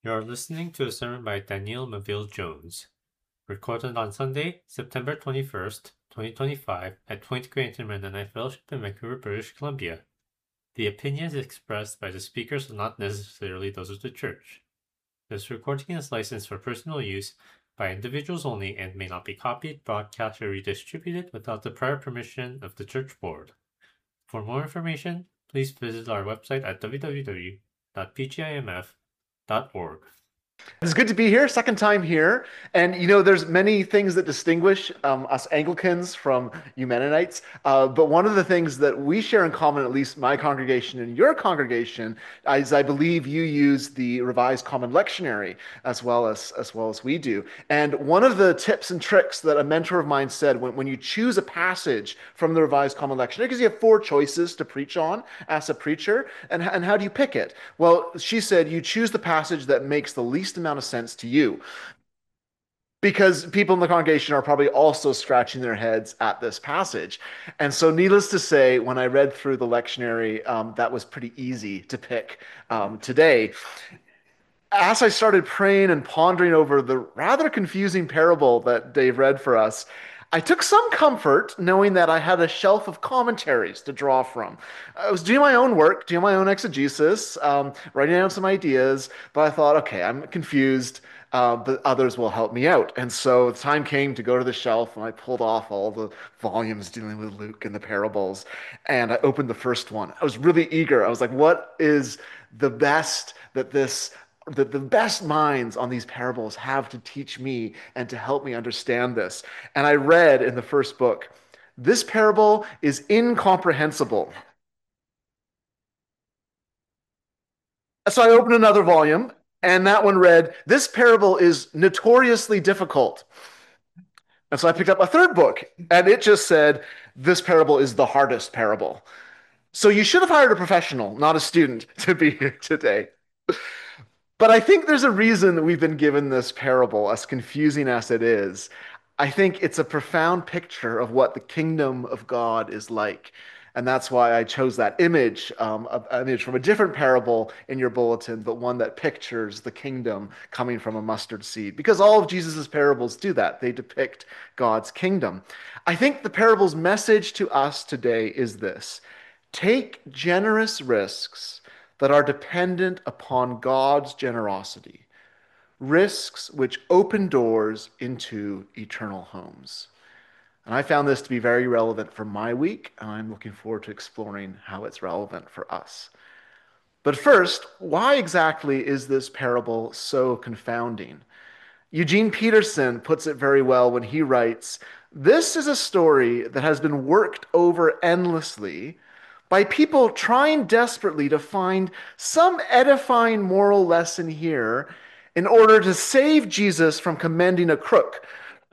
You are listening to a sermon by Daniel Maville Jones, recorded on Sunday, September 21st, 2025, at Point Grey Mennonite Fellowship in Vancouver, British Columbia. The opinions expressed by the speakers are not necessarily those of the church. This recording is licensed for personal use by individuals only and may not be copied, broadcast, or redistributed without the prior permission of the church board. For more information, please visit our website at www.pgimf.org. It's good to be here, second time here. And there's many things that distinguish us Anglicans from you Mennonites. But one of the things that we share in common, at least my congregation and your congregation, is I believe you use the Revised Common Lectionary as well as we do. And one of the tips and tricks that a mentor of mine said when you choose a passage from the Revised Common Lectionary, because you have four choices to preach on as a preacher, and how do you pick it? Well, she said you choose the passage that makes the least amount of sense to you, because people in the congregation are probably also scratching their heads at this passage. And so, needless to say, when I read through the lectionary, that was pretty easy to pick today. As I started praying and pondering over the rather confusing parable that Dave read for us, I took some comfort knowing that I had a shelf of commentaries to draw from. I was doing my own work, doing my own exegesis, writing down some ideas, but I thought, okay, I'm confused, but others will help me out. And so the time came to go to the shelf, and I pulled off all the volumes dealing with Luke and the parables, and I opened the first one. I was really eager. I was like, what is the best that the best minds on these parables have to teach me and to help me understand this? And I read in the first book, this parable is incomprehensible. So I opened another volume, and that one read, this parable is notoriously difficult. And so I picked up a third book, and it just said, this parable is the hardest parable. So you should have hired a professional, not a student, to be here today. But I think there's a reason that we've been given this parable, as confusing as it is. I think it's a profound picture of what the kingdom of God is like. And that's why I chose that image, an image from a different parable in your bulletin, but one that pictures the kingdom coming from a mustard seed. Because all of Jesus' parables do that. They depict God's kingdom. I think the parable's message to us today is this: take generous risks that are dependent upon God's generosity, risks which open doors into eternal homes. And I found this to be very relevant for my week, and I'm looking forward to exploring how it's relevant for us. But first, why exactly is this parable so confounding? Eugene Peterson puts it very well when he writes, this is a story that has been worked over endlessly by people trying desperately to find some edifying moral lesson here in order to save Jesus from commending a crook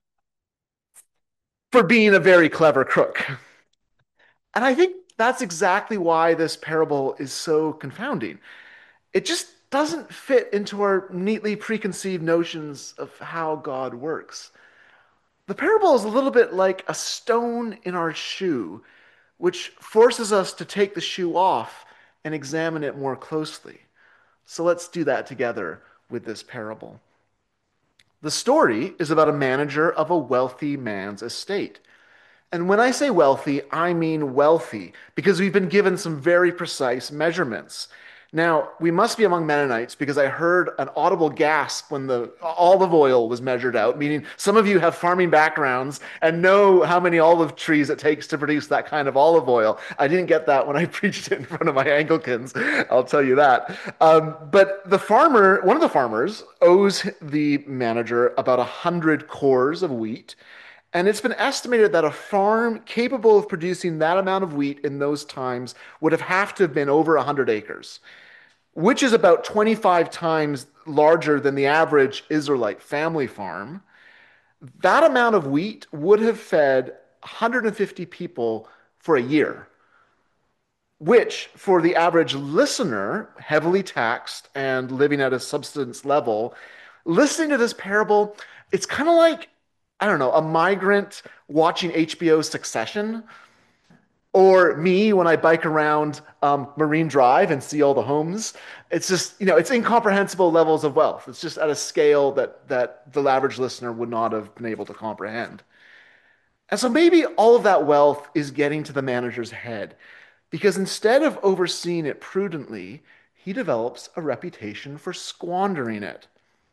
for being a very clever crook. And I think that's exactly why this parable is so confounding. It just doesn't fit into our neatly preconceived notions of how God works. The parable is a little bit like a stone in our shoe, which forces us to take the shoe off and examine it more closely. So let's do that together with this parable. The story is about a manager of a wealthy man's estate. And when I say wealthy, I mean wealthy, because we've been given some very precise measurements. Now, we must be among Mennonites because I heard an audible gasp when the olive oil was measured out, meaning some of you have farming backgrounds and know how many olive trees it takes to produce that kind of olive oil. I didn't get that when I preached it in front of my Anglicans, I'll tell you that. But one of the farmers, owes the manager about 100 cores of wheat, and it's been estimated that a farm capable of producing that amount of wheat in those times would have to have been over 100 acres, which is about 25 times larger than the average Israelite family farm. That amount of wheat would have fed 150 people for a year, which for the average listener, heavily taxed and living at a subsistence level, listening to this parable, it's kind of like, I don't know, a migrant watching HBO Succession. Or me when I bike around Marine Drive and see all the homes. It's just, it's incomprehensible levels of wealth. It's just at a scale that the average listener would not have been able to comprehend. And so maybe all of that wealth is getting to the manager's head because instead of overseeing it prudently, he develops a reputation for squandering it.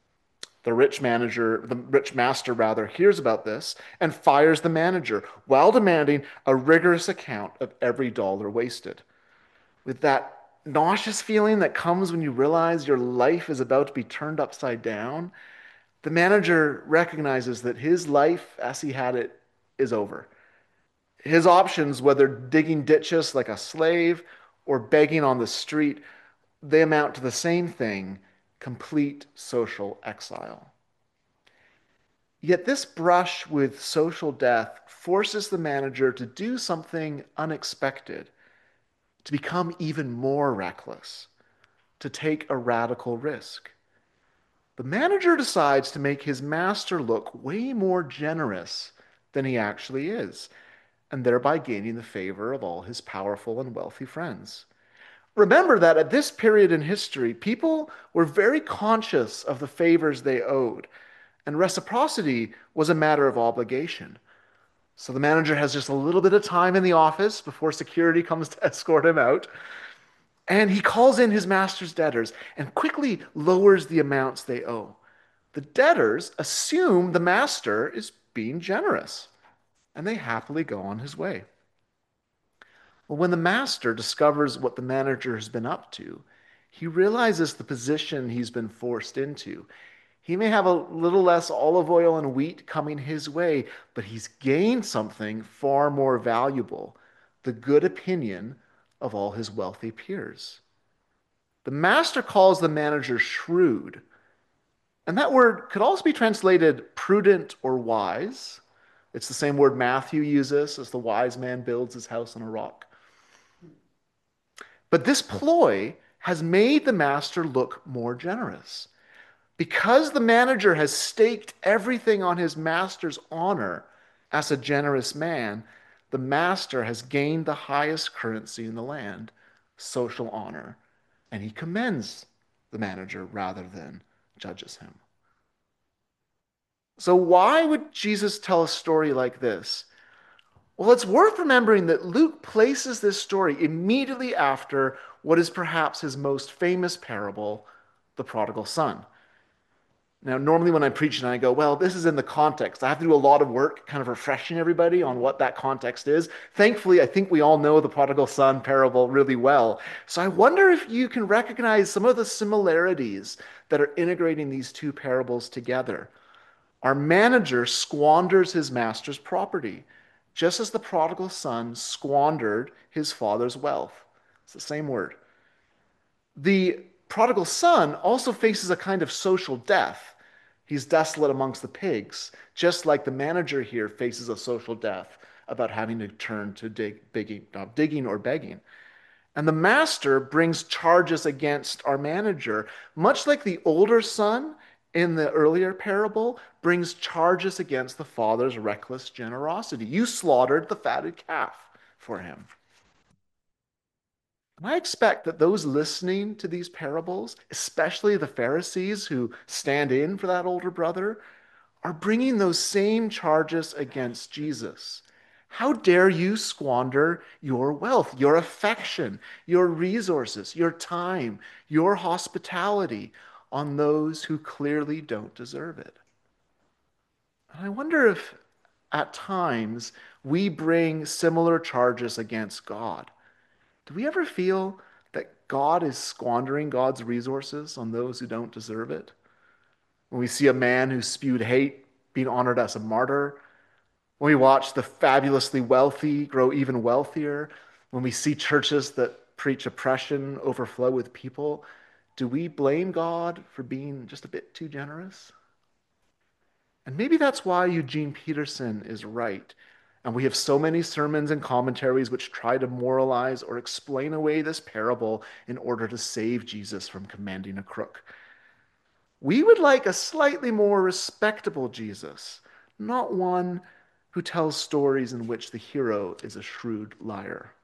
The rich master rather, hears about this and fires the manager while demanding a rigorous account of every dollar wasted. With that nauseous feeling that comes when you realize your life is about to be turned upside down, the manager recognizes that his life as he had it is over. His options, whether digging ditches like a slave or begging on the street, they amount to the same thing: complete social exile. Yet this brush with social death forces the manager to do something unexpected, to become even more reckless, to take a radical risk. The manager decides to make his master look way more generous than he actually is, and thereby gaining the favor of all his powerful and wealthy friends. Remember that at this period in history, people were very conscious of the favors they owed, and reciprocity was a matter of obligation. So the manager has just a little bit of time in the office before security comes to escort him out. And he calls in his master's debtors and quickly lowers the amounts they owe. The debtors assume the master is being generous, and they happily go on his way. Well, when the master discovers what the manager has been up to, he realizes the position he's been forced into. He may have a little less olive oil and wheat coming his way, but he's gained something far more valuable: the good opinion of all his wealthy peers. The master calls the manager shrewd, and that word could also be translated prudent or wise. It's the same word Matthew uses as the wise man builds his house on a rock. But this ploy has made the master look more generous. Because the manager has staked everything on his master's honor as a generous man, the master has gained the highest currency in the land: social honor. And he commends the manager rather than judges him. So, why would Jesus tell a story like this? Well, it's worth remembering that Luke places this story immediately after what is perhaps his most famous parable, the prodigal son. Now, normally when I'm preaching, I go, well, this is in the context. I have to do a lot of work kind of refreshing everybody on what that context is. Thankfully, I think we all know the prodigal son parable really well. So I wonder if you can recognize some of the similarities that are integrating these two parables together. Our manager squanders his master's property, just as the prodigal son squandered his father's wealth. It's the same word. The prodigal son also faces a kind of social death. He's desolate amongst the pigs, just like the manager here faces a social death about having to turn to digging or begging. And the master brings charges against our manager, much like the older son in the earlier parable brings charges against the father's reckless generosity. You slaughtered the fatted calf for him. And I expect that those listening to these parables, especially the Pharisees who stand in for that older brother, are bringing those same charges against Jesus. How dare you squander your wealth, your affection, your resources, your time, your hospitality on those who clearly don't deserve it? And I wonder if at times we bring similar charges against God. Do we ever feel that God is squandering God's resources on those who don't deserve it? When we see a man who spewed hate being honored as a martyr, when we watch the fabulously wealthy grow even wealthier, when we see churches that preach oppression overflow with people, do we blame God for being just a bit too generous? And maybe that's why Eugene Peterson is right. And we have so many sermons and commentaries which try to moralize or explain away this parable in order to save Jesus from commanding a crook. We would like a slightly more respectable Jesus, not one who tells stories in which the hero is a shrewd liar.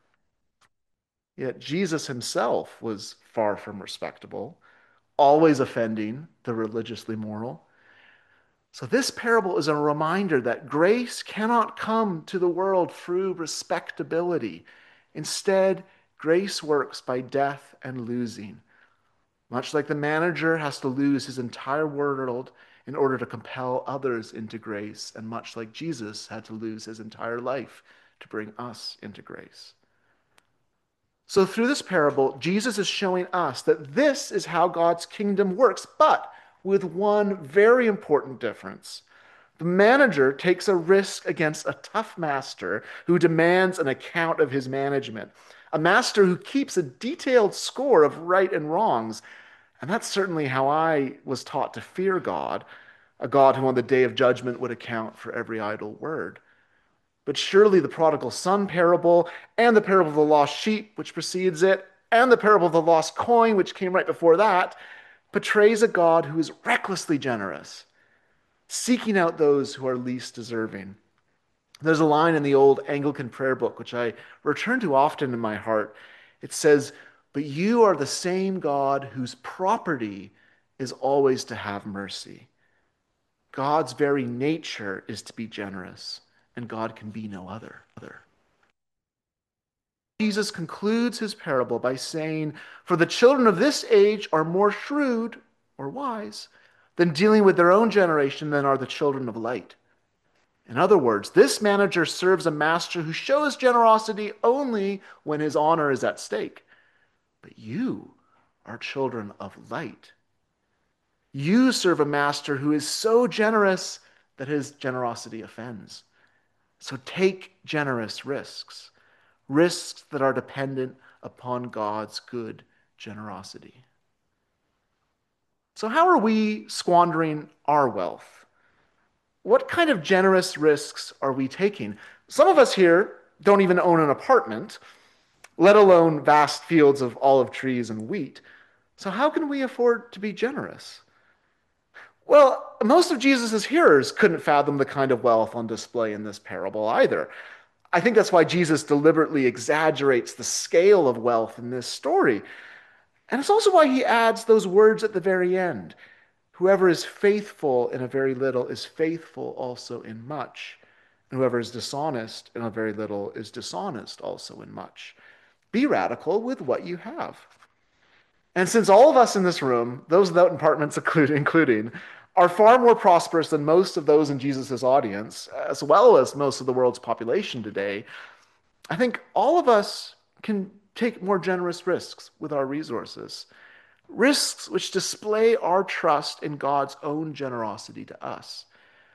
Yet Jesus himself was far from respectable, always offending the religiously moral. So, this parable is a reminder that grace cannot come to the world through respectability. Instead, grace works by death and losing. Much like the manager has to lose his entire world in order to compel others into grace, and much like Jesus had to lose his entire life to bring us into grace. So, through this parable, Jesus is showing us that this is how God's kingdom works, but with one very important difference. The manager takes a risk against a tough master who demands an account of his management, a master who keeps a detailed score of right and wrongs. And that's certainly how I was taught to fear God, a God who on the day of judgment would account for every idle word. But surely the prodigal son parable and the parable of the lost sheep, which precedes it, and the parable of the lost coin, which came right before that, portrays a God who is recklessly generous, seeking out those who are least deserving. There's a line in the old Anglican prayer book, which I return to often in my heart. It says, "But you are the same God whose property is always to have mercy." God's very nature is to be generous, and God can be no other. Jesus concludes his parable by saying, "For the children of this age are more shrewd or wise than dealing with their own generation than are the children of light." In other words, this manager serves a master who shows generosity only when his honor is at stake. But you are children of light. You serve a master who is so generous that his generosity offends. So take generous risks, risks that are dependent upon God's good generosity. So, how are we squandering our wealth? What kind of generous risks are we taking? Some of us here don't even own an apartment, let alone vast fields of olive trees and wheat. So, how can we afford to be generous? Well, most of Jesus' hearers couldn't fathom the kind of wealth on display in this parable either. I think that's why Jesus deliberately exaggerates the scale of wealth in this story. And it's also why he adds those words at the very end. Whoever is faithful in a very little is faithful also in much. And whoever is dishonest in a very little is dishonest also in much. Be radical with what you have. And since all of us in this room, those without apartments including, are far more prosperous than most of those in Jesus' audience, as well as most of the world's population today, I think all of us can take more generous risks with our resources. Risks which display our trust in God's own generosity to us.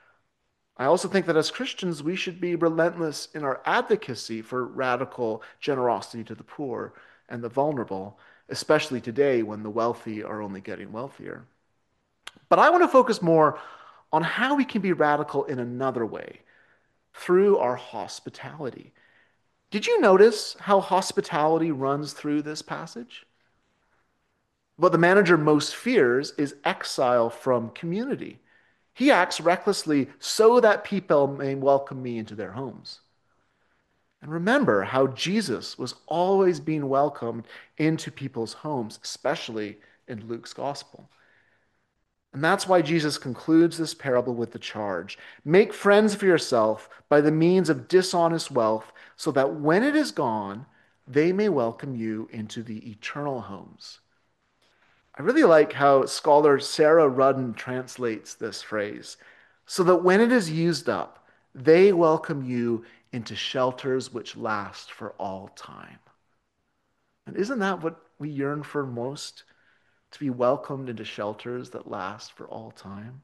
I also think that as Christians, we should be relentless in our advocacy for radical generosity to the poor and the vulnerable, especially today when the wealthy are only getting wealthier. But I want to focus more on how we can be radical in another way, through our hospitality. Did you notice how hospitality runs through this passage? What the manager most fears is exile from community. He acts recklessly so that people may welcome me into their homes. And remember how Jesus was always being welcomed into people's homes, especially in Luke's gospel. And that's why Jesus concludes this parable with the charge: make friends for yourself by the means of dishonest wealth, so that when it is gone, they may welcome you into the eternal homes. I really like how scholar Sarah Rudden translates this phrase: so that when it is used up, they welcome you into shelters which last for all time. And isn't that what we yearn for most? To be welcomed into shelters that last for all time?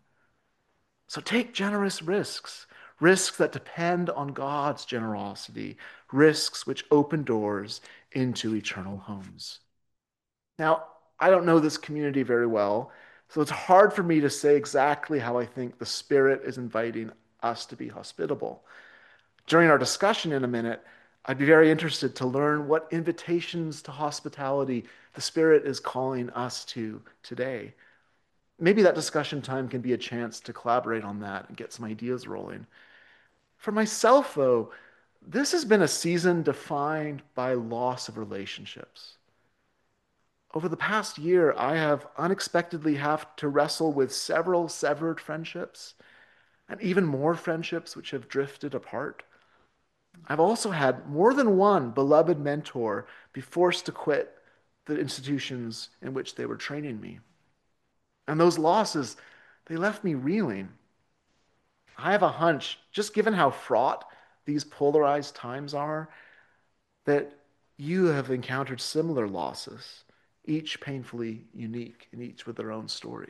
So take generous risks, risks that depend on God's generosity, risks which open doors into eternal homes. Now, I don't know this community very well, so it's hard for me to say exactly how I think the Spirit is inviting us to be hospitable. During our discussion in a minute, I'd be very interested to learn what invitations to hospitality the Spirit is calling us to today. Maybe that discussion time can be a chance to collaborate on that and get some ideas rolling. For myself, though, This has been a season defined by loss of relationships. Over the past year, I have unexpectedly have to wrestle with several severed friendships and even more friendships which have drifted apart. I've also had more than one beloved mentor be forced to quit the institutions in which they were training me. And those losses, they left me reeling. I have a hunch, just given how fraught these polarized times are, that you have encountered similar losses, each painfully unique and each with their own story.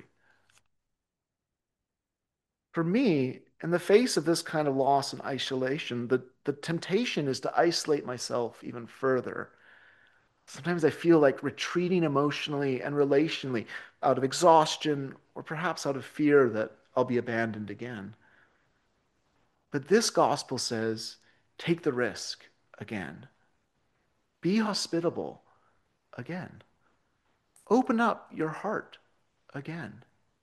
For me, in the face of this kind of loss and isolation, the temptation is to isolate myself even further. Sometimes I feel like retreating emotionally and relationally out of exhaustion or perhaps out of fear that I'll be abandoned again. But this gospel says, take the risk again. Be hospitable again. Open up your heart again.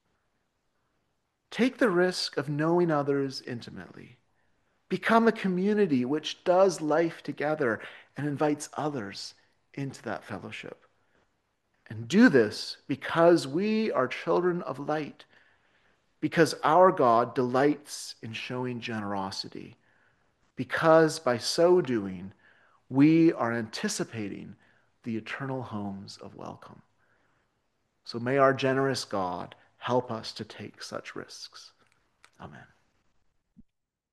Take the risk of knowing others intimately. Become a community which does life together and invites others into that fellowship. And do this because we are children of light, because our God delights in showing generosity, because by so doing, we are anticipating the eternal homes of welcome. So may our generous God help us to take such risks. Amen.